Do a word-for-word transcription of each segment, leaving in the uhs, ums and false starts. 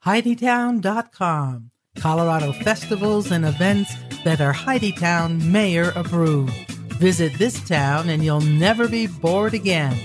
Heidi Town dot com. Colorado festivals and events that are Heidi Town mayor approved. Visit this town and you'll never be bored again.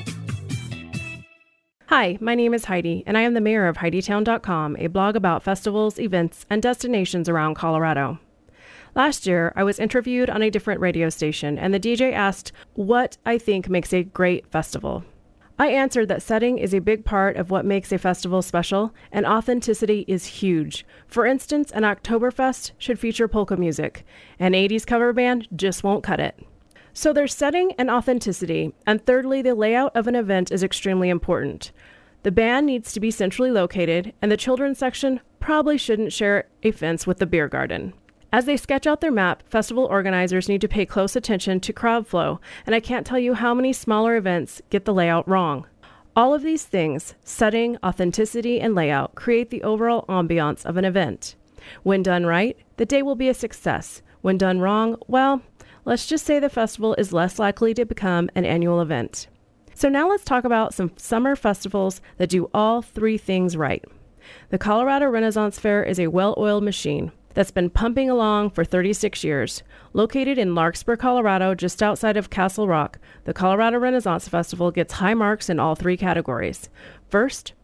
Hi, my name is Heidi, and I am the mayor of Heidi Town dot com, a blog about festivals, events, and destinations around Colorado. Last year, I was interviewed on a different radio station, and the D J asked what I think makes a great festival. I answered that setting is a big part of what makes a festival special, and authenticity is huge. For instance, an Oktoberfest should feature polka music. An eighties cover band just won't cut it. So there's setting and authenticity, and thirdly, the layout of an event is extremely important. The band needs to be centrally located, and the children's section probably shouldn't share a fence with the beer garden. As they sketch out their map, festival organizers need to pay close attention to crowd flow, and I can't tell you how many smaller events get the layout wrong. All of these things, setting, authenticity, and layout, create the overall ambiance of an event. When done right, the day will be a success. When done wrong, well, let's just say the festival is less likely to become an annual event. So now let's talk about some summer festivals that do all three things right. The Colorado Renaissance Fair is a well-oiled machine that's been pumping along for thirty-six years. Located in Larkspur, Colorado, just outside of Castle Rock, the Colorado Renaissance Festival gets high marks in all three categories. First,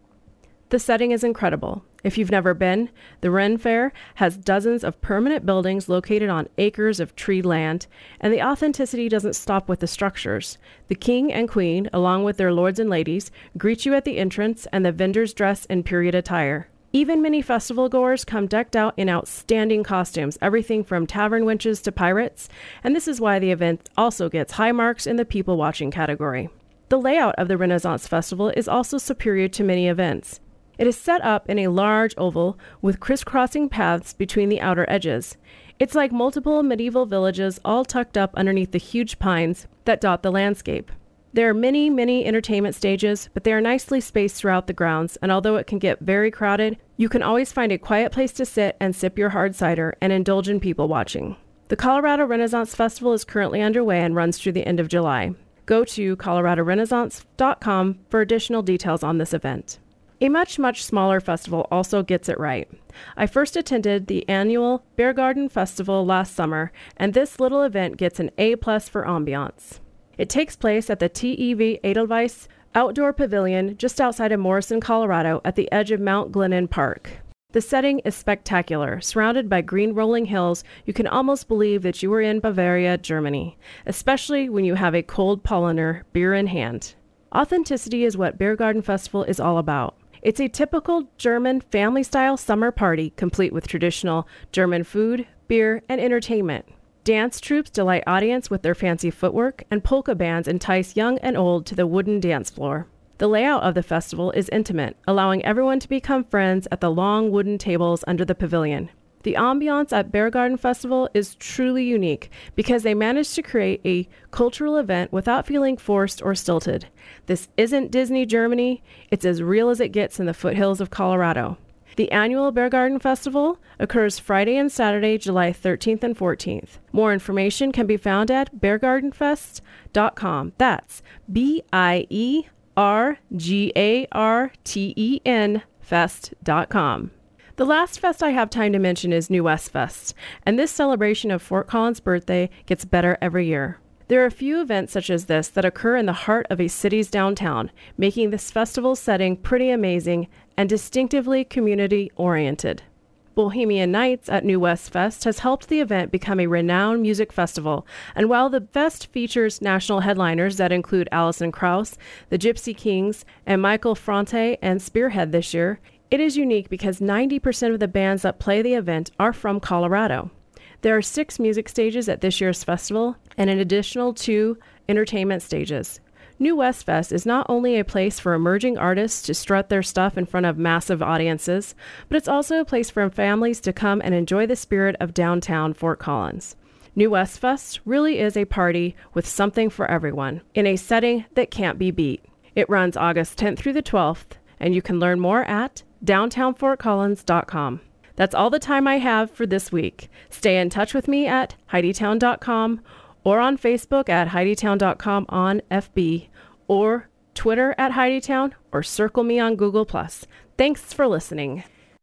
the setting is incredible. If you've never been, the Ren Fair has dozens of permanent buildings located on acres of treed land, and the authenticity doesn't stop with the structures. The king and queen, along with their lords and ladies, greet you at the entrance, and the vendors dress in period attire. Even many festival goers come decked out in outstanding costumes, everything from tavern wenches to pirates, and this is why the event also gets high marks in the people watching category. The layout of the Renaissance Festival is also superior to many events. It is set up in a large oval with crisscrossing paths between the outer edges. It's like multiple medieval villages all tucked up underneath the huge pines that dot the landscape. There are many, many entertainment stages, but they are nicely spaced throughout the grounds, and although it can get very crowded, you can always find a quiet place to sit and sip your hard cider and indulge in people watching. The Colorado Renaissance Festival is currently underway and runs through the end of July. Go to Colorado Renaissance dot com for additional details on this event. A much, much smaller festival also gets it right. I first attended the annual Beer Garden Festival last summer, and this little event gets an A plus for ambiance. It takes place at the T E V Edelweiss Outdoor Pavilion just outside of Morrison, Colorado, at the edge of Mount Glennon Park. The setting is spectacular. Surrounded by green rolling hills, you can almost believe that you are in Bavaria, Germany, especially when you have a cold Paulaner beer in hand. Authenticity is what Beer Garden Festival is all about. It's a typical German family-style summer party, complete with traditional German food, beer, and entertainment. Dance troupes delight audience with their fancy footwork, and polka bands entice young and old to the wooden dance floor. The layout of the festival is intimate, allowing everyone to become friends at the long wooden tables under the pavilion. The ambiance at Beer Garden Festival is truly unique because they managed to create a cultural event without feeling forced or stilted. This isn't Disney Germany, it's as real as it gets in the foothills of Colorado. The annual Beer Garden Festival occurs Friday and Saturday, July thirteenth and fourteenth. More information can be found at beer garden fest dot com. That's B I E R G A R T E N fest dot com. The last fest I have time to mention is New West Fest, and this celebration of Fort Collins' birthday gets better every year. There are a few events such as this that occur in the heart of a city's downtown, making this festival setting pretty amazing and distinctively community-oriented. Bohemian Nights at New West Fest has helped the event become a renowned music festival, and while the fest features national headliners that include Alison Krauss, the Gypsy Kings, and Michael Franti and Spearhead this year, it is unique because ninety percent of the bands that play the event are from Colorado. There are six music stages at this year's festival and an additional two entertainment stages. New West Fest is not only a place for emerging artists to strut their stuff in front of massive audiences, but it's also a place for families to come and enjoy the spirit of downtown Fort Collins. New West Fest really is a party with something for everyone in a setting that can't be beat. It runs August tenth through the twelfth, and you can learn more at downtown fort collins dot com. That's all the time I have for this week. Stay in touch with me at heidi town dot com or on Facebook at heidi town dot com on F B or Twitter at HeidiTown or circle me on Google plus. Thanks for listening.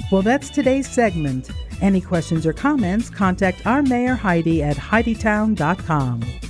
Well, that's today's segment. Any questions or comments, contact our Mayor Heidi at Heidi Town dot com.